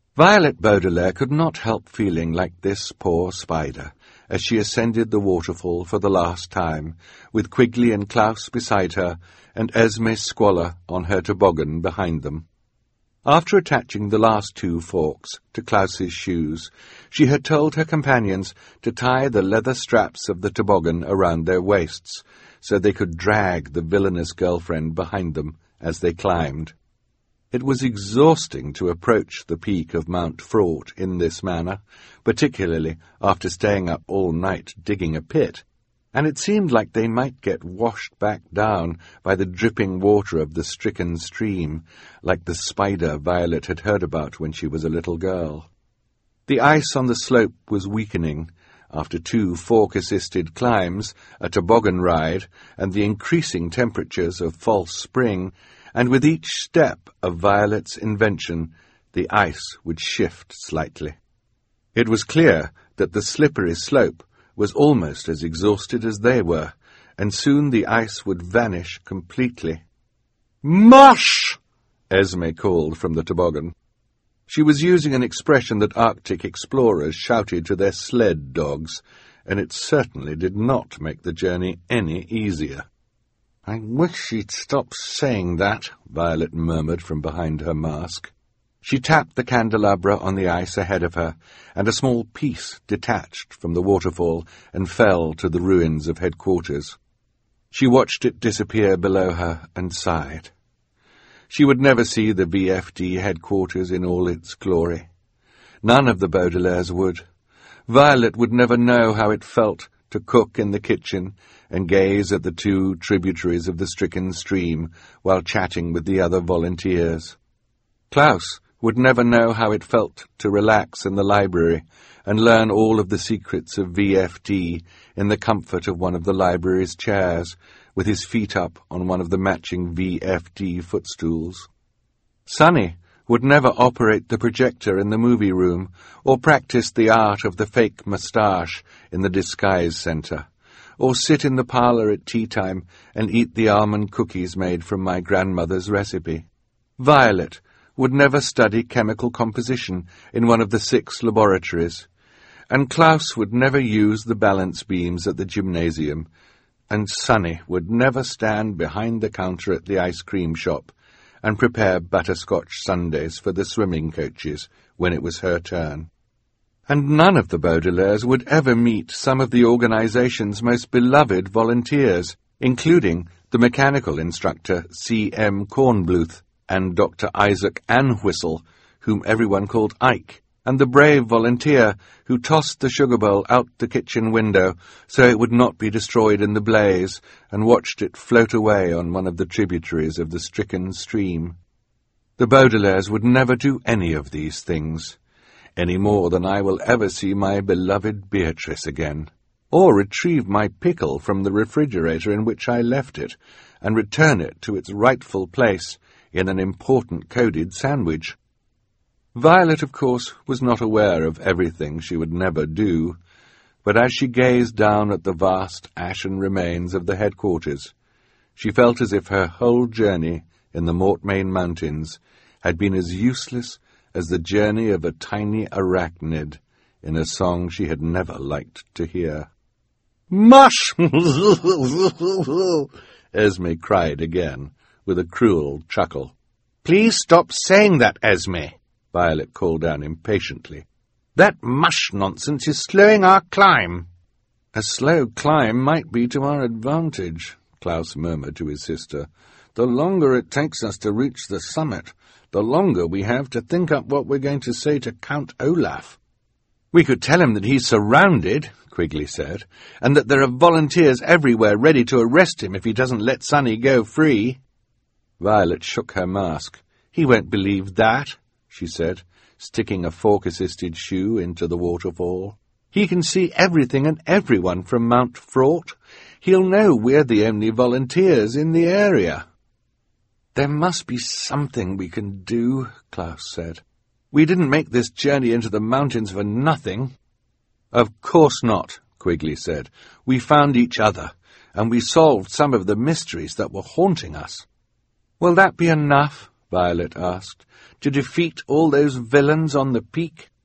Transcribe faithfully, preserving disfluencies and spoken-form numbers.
Violet Baudelaire could not help feeling like this poor spider as she ascended the waterfall for the last time, with Quigley and Klaus beside her and Esme Squalor on her toboggan behind them. After attaching the last two forks to Klaus's shoes, she had told her companions to tie the leather straps of the toboggan around their waists, so they could drag the villainous girlfriend behind them as they climbed. It was exhausting to approach the peak of Mount Fraught in this manner, particularly after staying up all night digging a pit, and it seemed like they might get washed back down by the dripping water of the stricken stream, like the spider Violet had heard about when she was a little girl. The ice on the slope was weakening, after two fork-assisted climbs, a toboggan ride, and the increasing temperatures of false spring, and with each step of Violet's invention, the ice would shift slightly. It was clear that the slippery slope was almost as exhausted as they were, and soon the ice would vanish completely. "Mush!" Esme called from the toboggan. She was using an expression that Arctic explorers shouted to their sled dogs, and it certainly did not make the journey any easier. "I wish she'd stop saying that," Violet murmured from behind her mask. She tapped the candelabra on the ice ahead of her, and a small piece detached from the waterfall and fell to the ruins of headquarters. She watched it disappear below her and sighed. She would never see the V F D headquarters in all its glory. None of the Baudelaires would. Violet would never know how it felt to cook in the kitchen and gaze at the two tributaries of the stricken stream while chatting with the other volunteers. Klaus would never know how it felt to relax in the library and learn all of the secrets of V F D in the comfort of one of the library's chairs, with his feet up on one of the matching V F D footstools. Sunny would never operate the projector in the movie room or practice the art of the fake moustache in the disguise center, or sit in the parlor at tea time and eat the almond cookies made from my grandmother's recipe. Violet would never study chemical composition in one of the six laboratories, and Klaus would never use the balance beams at the gymnasium, and Sunny would never stand behind the counter at the ice cream shop and prepare butterscotch sundaes for the swimming coaches when it was her turn. And none of the Baudelaires would ever meet some of the organization's most beloved volunteers, including the mechanical instructor C M Kornbluth and Doctor Isaac Anwhistle, whom everyone called Ike, and the brave volunteer who tossed the sugar bowl out the kitchen window so it would not be destroyed in the blaze, and watched it float away on one of the tributaries of the stricken stream. The Baudelaires would never do any of these things, any more than I will ever see my beloved Beatrice again, or retrieve my pickle from the refrigerator in which I left it, and return it to its rightful place in an important coded sandwich. Violet, of course, was not aware of everything she would never do, but as she gazed down at the vast ashen remains of the headquarters, she felt as if her whole journey in the Mortmain Mountains had been as useless as the journey of a tiny arachnid in a song she had never liked to hear. "Mush!" Esme cried again, with a cruel chuckle. "Please stop saying that, Esme," Violet called down impatiently. "That mush nonsense is slowing our climb." "A slow climb might be to our advantage," Klaus murmured to his sister. "The longer it takes us to reach the summit, the longer we have to think up what we're going to say to Count Olaf." "We could tell him that he's surrounded," Quigley said, "and that there are volunteers everywhere ready to arrest him if he doesn't let Sunny go free." Violet shook her mask. "He won't believe that," she said, sticking a fork-assisted shoe into the waterfall. "He can see everything and everyone from Mount Fraught. He'll know we're the only volunteers in the area." "There must be something we can do," Klaus said. "We didn't make this journey into the mountains for nothing." "Of course not," Quigley said. "We found each other, and we solved some of the mysteries that were haunting us." "Will that be enough?" Violet asked. "To defeat all those villains on the peak?"